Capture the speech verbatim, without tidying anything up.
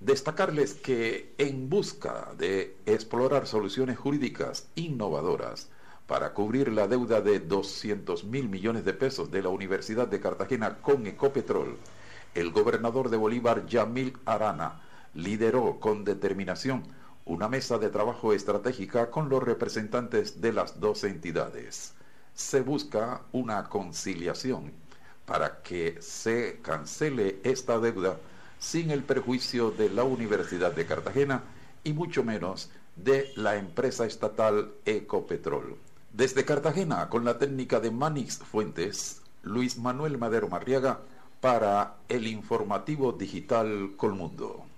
Destacarles que en busca de explorar soluciones jurídicas innovadoras para cubrir la deuda de doscientos mil millones de pesos de la Universidad de Cartagena con Ecopetrol, el gobernador de Bolívar, Yamil Arana, lideró con determinación una mesa de trabajo estratégica con los representantes de las dos entidades. Se busca una conciliación para que se cancele esta deuda sin el perjuicio de la Universidad de Cartagena y mucho menos de la empresa estatal Ecopetrol. Desde Cartagena, con la técnica de Manix Fuentes, Luis Manuel Madero Marriaga, para el informativo digital Colmundo.